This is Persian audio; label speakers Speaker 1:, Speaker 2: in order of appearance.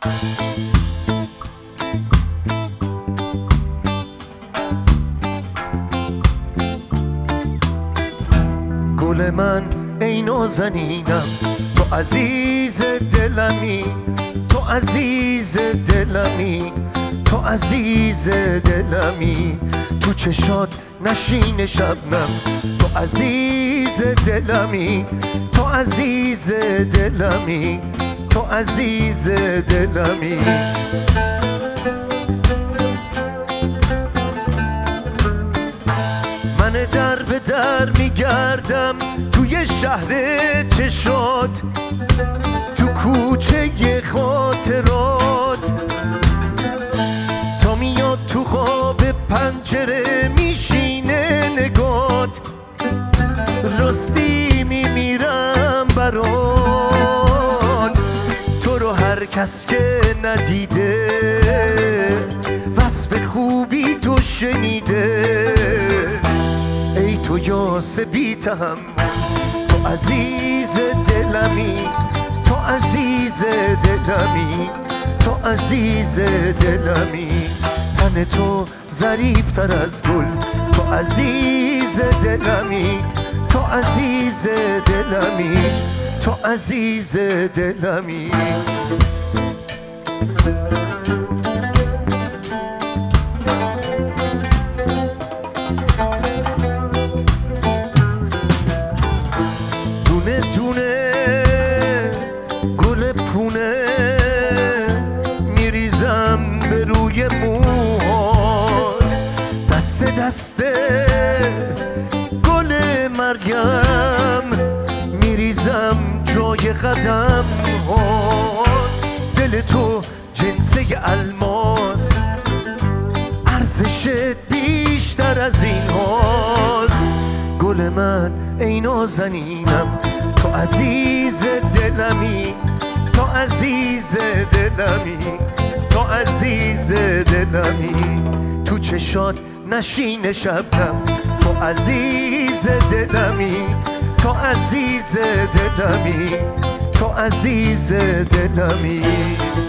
Speaker 1: گل من ای نازنینم، تو عزیز دلمی، تو عزیز دلمی، تو عزیز دلمی، تو چشات نشین شبنم، تو عزیز دلمی، تو عزیز دلمی، تو عزیز دلمی. من در به در میگردم توی شهر چشات، تو کوچه خاطرات، تا میاد تو خواب پنجره میشینه نگات، راستی میمیرم برات. تو رو هر کس که ندیده وصف خوبی تو شنیده، ای تو یاس بی تحمل، تو عزیز دلمی، تو عزیز دلمی، تو عزیز دلمی. تن تو ظریف تر از گل، تو عزیز دلمی، تو عزیز دلمی، تو عزیز دلمی. دونه دونه گل پونه میریزم به روی موهات، دست دسته گل مریم میریزم جای قدم ها. دل تو جنسه الماس، ارزشت بیشتر از این هاست. گل من ای نازنینم، تو عزیز دلمی، تو عزیز دلمی، تو عزیز دلمی، تو چشات نشین شبنم، تو عزیز دلمی، تو عزیز دلمی، تو عزیز دلمی.